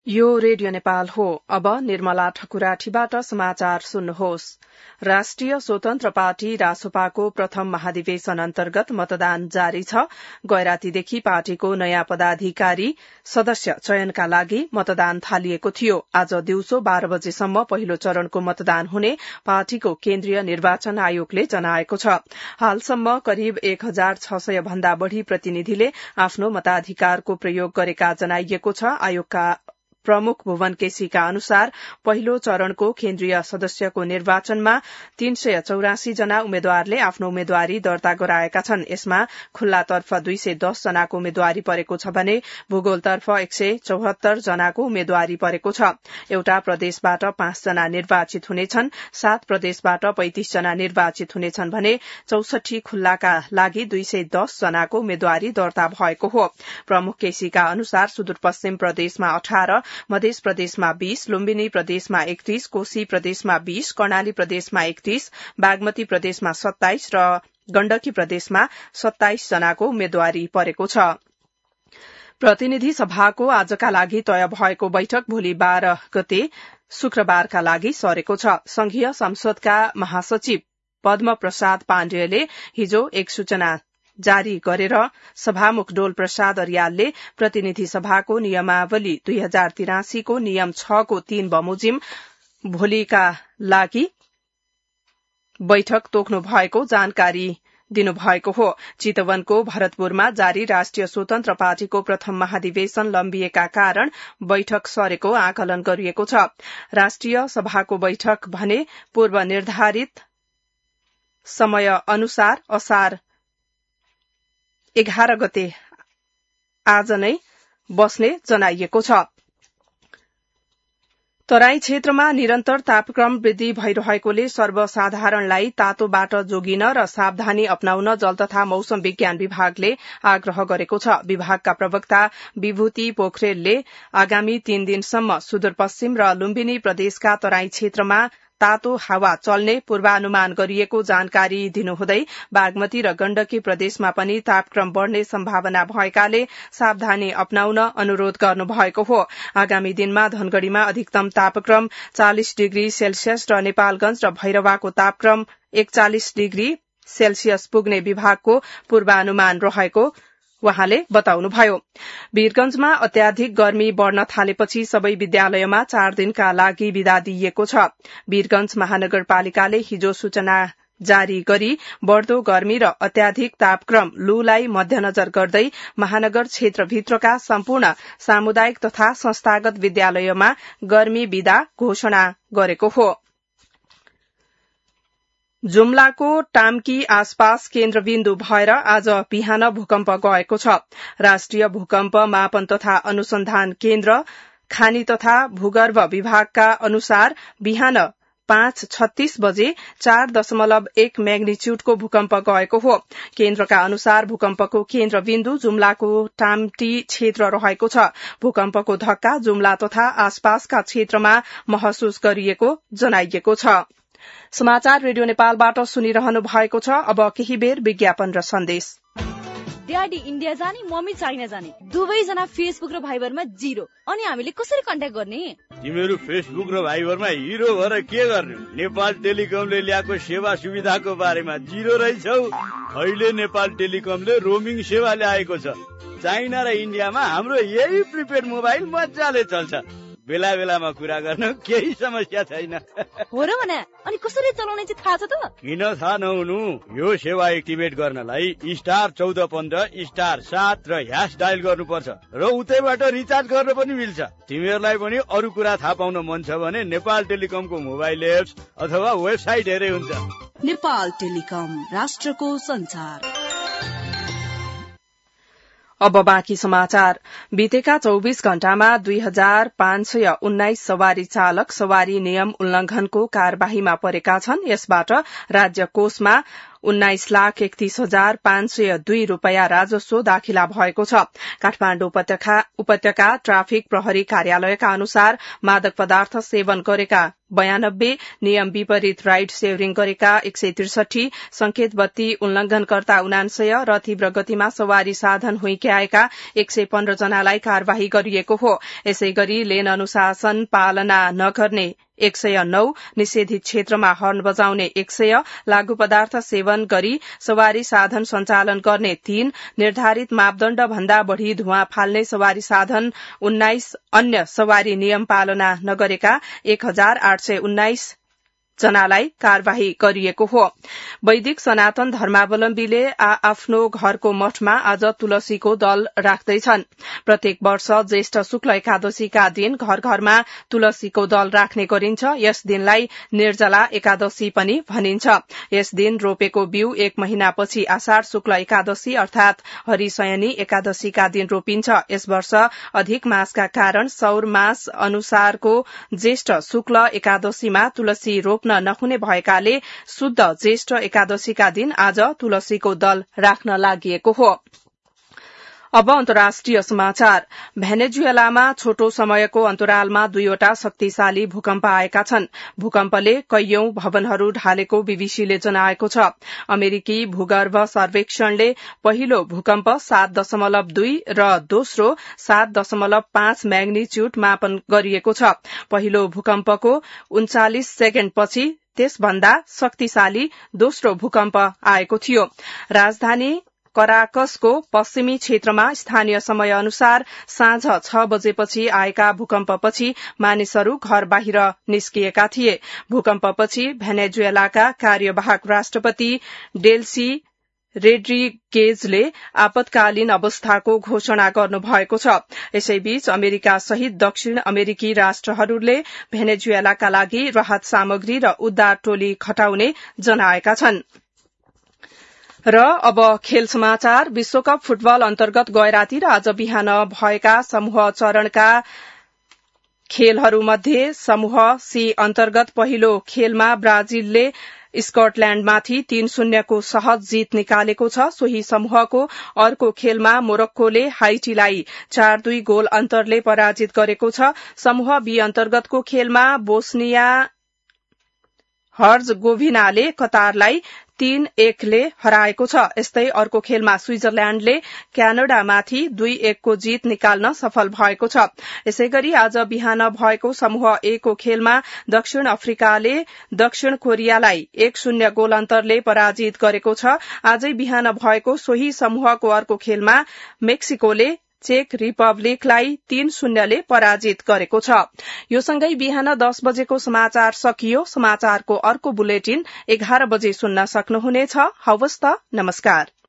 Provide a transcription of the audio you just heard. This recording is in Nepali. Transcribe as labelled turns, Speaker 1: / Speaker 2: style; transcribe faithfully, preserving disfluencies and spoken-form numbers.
Speaker 1: यो रेडियो नेपाल हो। अब निर्मला ठकुराठीबाट समाचार सुन्नुहोस्। राष्ट्रिय स्वतन्त्र पार्टी रासोपाको प्रथम महाधिवेशन अन्तर्गत मतदान जारी छ। गैरातीदेखि पार्टीको नयाँ पदाधिकारी सदस्य चयनका लागि मतदान थालिएको थियो। आज दिउँसो बाह्र बजेसम्म पहिलो चरणको मतदान हुने पार्टीको केन्द्रीय निर्वाचन आयोगले जनाएको छ। हालसम्म करिब एक हजार छ सय भन्दा बढ़ी प्रतिनिधिले आफ्नो मताधिकारको प्रयोग गरेका जनाइएको छ। आयोगका प्रमुख भुवन केसीका अनुसार पहिलो चरणको केन्द्रीय सदस्यको निर्वाचनमा तीन सय चौरासी जना उम्मेद्वारले आफ्नो उम्मेद्वारी दर्ता गराएका छन्। यसमा खुल्लातर्फ दुई सय दस जनाको उम्मेद्वारी परेको छ भने भूगोलतर्फ एक सय चौहत्तर जनाको उम्मेद्वारी परेको छ। एउटा प्रदेशबाट पाँच जना निर्वाचित हुनेछन्, सात प्रदेशबाट पैंतिस जना निर्वाचित हुनेछन् भने चौसठी खुल्लाका लागि दुई सय दस जनाको उम्मेद्वारी दर्ता भएको हो। प्रमुख केसीका अनुसार सुदूरपश्चिम प्रदेशमा अठार, मध्य प्रदेशमा बीस, लुम्बिनी प्रदेशमा एकतीस, कोशी प्रदेशमा बीस, कर्णाली प्रदेशमा एकतीस, बागमती प्रदेशमा सत्ताइस र गण्डकी प्रदेशमा सत्ताइस जनाको उम्मेद्वारी परेको छ। प्रतिनिधि सभाको आजका लागि तय भएको बैठक भोलि बाह्र गते शुक्रबारका लागि सरेको छ। संघीय संसदका महासचिव पद्म प्रसाद पाण्डेयले हिजो एक सूचना जारी गरेर सभामुख डोल प्रसाद अर्यालले प्रतिनिधि सभाको नियमावली दुई हजार तिरासी को नियम छ को तीन बमोजिम भोलिका लागि बैठक तोक्नु भएको जानकारी दिनुभएको हो। चितवनको भरतपुरमा जारी राष्ट्रिय स्वतन्त्र पार्टीको प्रथम महाधिवेशन लम्बिएका कारण बैठक सरेको आकलन गरिएको छ। राष्ट्रिय सभाको बैठक भने पूर्व निर्धारित समय अनुसार असार एघार गते आज नै बस्ने जनाइएको छ। तराई क्षेत्रमा निरन्तर तापक्रम वृद्धि भइरहेकोले सर्वसाधारणलाई तातोबाट जोगिन र सावधानी अपनाउन जल तथा मौसम विज्ञान विभागले आग्रह गरेको छ। विभागका प्रवक्ता विभूति पोखरेलले आगामी तीन दिनसम्म सुदूरपश्चिम र लुम्बिनी प्रदेशका तराई क्षेत्रमा तातो हावा चल्ने पूर्वानुमान गरिएको जानकारी दिनुहुँदै बागमती र गण्डकी प्रदेशमा पनि तापक्रम बढ़ने सम्भावना भएकाले सावधानी अपनाउन अनुरोध गर्नुभएको हो। आगामी दिनमा धनगढ़ीमा अधिकतम तापक्रम चालिस डिग्री सेल्सियस र नेपालगंज र भैरवाको तापक्रम एकचालिस डिग्री सेल्सियस पुग्ने विभागको पूर्वानुमान रहेको वहाँले बताउनुभयो। वीरगंजमा अत्याधिक गर्मी बढ़न थालेपछि सबै विद्यालयमा चार दिनका लागि विदा दिइएको छ। वीरगंज महानगरपालिकाले हिजो सूचना जारी गरी बढ़दो गर्मी र अत्याधिक तापक्रम लूलाई मध्यनजर गर्दै महानगर क्षेत्रभित्रका सम्पूर्ण सामुदायिक तथा संस्थागत विद्यालयमा गर्मी विदा घोषणा गरेको हो। जुम्लाको टाम्की आसपास केन्द्रबिन्दु भएर आज बिहान भूकम्प गएको छ। राष्ट्रिय भूकम्प मापन तथा अनुसन्धान केन्द्र खानी तथा भूगर्भ विभागका अनुसार बिहान पाँच छत्तीस बजे चार दशमलव एक मैग्निच्यूडको भूकम्प गएको हो। केन्द्रका अनुसार भूकम्पको केन्द्रबिन्दु जुम्लाको टाम्टी क्षेत्र रहेको छ। भूकम्पको धक्का जुम्ला तथा आसपासका क्षेत्रमा महसुस गरिएको जनाइएको छ। समाचार रेडियो नेपालबाट सुनिरहनु भएको छ। अब केही बेर विज्ञापन र सन्देश।
Speaker 2: ड्याडी इन्डिया जाने, मम्मी चाइना जाने, दुवैजना फेसबुक र भाइबरमा जिरो। अनि हामीले कसरी कन्ट्याक्ट गर्ने?
Speaker 3: तिमीहरू फेसबुक र भाइबरमा हिरो भएर के गर्ने? नेपाल टेलिकमले ल्याएको सेवा सुविधाको बारेमा जिरो रहेछौ। अहिले नेपाल टेलिकमले रोमिङ सेवा ल्याएको छ। चाइना र इन्डियामा हाम्रो यही प्रिपेड मोबाइल मजाले चल्छ। बेला बेलामा कुरा गर्न केही समस्या छैन।
Speaker 2: हो र भने अनि कसरी चलाउने चाहिँ थाहा छ त?
Speaker 3: किन थाहा नहुनु? यो सेवा एक्टिभेट गर्नलाई स्टार चौध पन्ध्र स्टार सात र ह्यास डायल गर्नुपर्छ र उतैबाट रिचार्ज गर्न पनि मिल्छ। तिमीहरूलाई पनि अरू कुरा थाहा पाउन मन छ भने नेपाल टेलिकमको मोबाइल एप्स अथवा वेबसाइट हेरे हुन्छ।
Speaker 4: नेपाल टेलिकम, राष्ट्रको संचार।
Speaker 1: अब बाँकी समाचार। बितेका चौबीस घण्टामा दुई हजार पाँच सय उन्नाइस सवारी चालक सवारी नियम उल्लंघनको कार्यवाहीमा परेका छन्। यसबाट राज्य कोषमा उन्नाइस लाख एकतीस हजार पाँच सय दुई रूपियाँ राजस्व दाखिला भएको छ। काठमाडौँ उपत्यका ट्राफिक प्रहरी कार्यालयका अनुसार मादक पदार्थ सेवन गरेका बयानब्बे, नियम विपरीत राइड सेयरिङ गरेका एक सय त्रिसठी, संकेत बत्ती उल्लंघनकर्ता उनान्सय र तीव्र गतिमा सवारी साधन हुइक्याएका एक सय पन्ध्र जनालाई कार्यवाही गरिएको हो। यसै गरी लेन अनुशासन पालना नगर्ने एक सय नौ, निषेधित क्षेत्रमा हर्न बजाउने एक सय, लागू पदार्थ सेवन गरी सवारी साधन सञ्चालन गर्ने तीन, निर्धारित मापदण्ड भन्दा बढ़ी धुवाँ फाल्ने सवारी साधन उन्नाइस, अन्य सवारी नियम पालना नगरेका एक हजार आठ सय उन्नाइस जनालाई कार्यवाही गरिएको हो। वैदिक सनातन धर्मावलम्बीले आ आफ्नो घरको मठमा आज तुलसीको दल राख्दैछन्। प्रत्येक वर्ष ज्येष्ठ शुक्ल एकादशीका दिन घर घरमा तुलसीको दल राख्ने गरिन्छ। यस दिनलाई निर्जला एकादशी पनि भनिन्छ। यस दिन रोपेको बिउ एक महिनापछि आषाढ़ शुक्ल एकादशी अर्थात हरिशयनी एकादशीका दिन रोपिन्छ। यस वर्ष अधिक मासका कारण सौर मास अनुसारको ज्येष्ठ शुक्ल एकादशीमा तुलसी रोप्न नहुने भएकाले शुद्ध ज्येष्ठ एकादशीका दिन आज तुलसीको दल राख्न लागिएको हो। अब अन्तर्राष्ट्रिय समाचार। भेनेजुएलामा छोटो समयको अन्तरालमा दुईवटा शक्तिशाली भूकम्प आएका छन्। भूकम्पले कैयौं भवनहरू ढालेको बीबीसीले जनाएको छ। अमेरिकी भूगर्भ सर्वेक्षणले पहिलो भूकम्प सात दशमलव दुई र दोस्रो सात दशमलव पाँच म्याग्निच्युड मापन गरिएको छ। पहिलो भूकम्पको उन्चालिस सेकेण्डपछि त्यसभन्दा शक्तिशाली दोस्रो भूकम्प आएको थियो। राजधानी कराकसको पश्चिमी क्षेत्रमा स्थानीय समय अनुसार साँझ छ बजेपछि आएका भूकम्पपछि मानिसहरू घर बाहिर निस्किएका थिए। भूकम्पपछि भेनेजुएलाका कार्यवाहक राष्ट्रपति डेल्सी रोड्रिगेजले आपतकालीन अवस्थाको घोषणा गर्नुभएको छ। यसैबीच अमेरिका सहित दक्षिण अमेरिकी राष्ट्रहरूले भेनेजुएलाका लागि राहत सामग्री र उद्धार टोली खटाउने जनाएका छन्। र अब खेल समाचार। विश्वकप फुटबल अन्तर्गत गैराती र आज बिहान भएका समूह चरणका खेलहरूमध्ये समूह सी अन्तर्गत पहिलो खेलमा ब्राजिलले स्कटल्याण्डमाथि तीन शून्यको सहज जीत निकालेको छ। सोही समूहको अर्को खेलमा मोरक्कोले हाइटीलाई चार दुई गोल अन्तरले पराजित गरेको छ। समूह बी अन्तर्गतको खेलमा बोस्निया हर्जगोभिनाले कतारलाई तीन एकले हराएको छ। यस्तै अर्को खेलमा स्विजरल्याण्डले क्यानाडामाथि दुई एकको जीत निकाल्न सफल भएको छ। यसैगरी आज बिहान भएको समूह ए को खेलमा दक्षिण अफ्रिकाले दक्षिण कोरियालाई एक शून्य गोल अन्तरले पराजित गरेको छ। आजै बिहान भएको सोही समूहको अर्को खेलमा मेक्सिकोले चेक रिपब्लिकलाई तीन शून्यले पराजित गरेको छ। यो सँगै बिहान दस बजेको समाचार सकियो। समाचारको अर्को बुलेटिन एघार बजे सुन्न सक्नुहुनेछ। हवस् त, नमस्कार।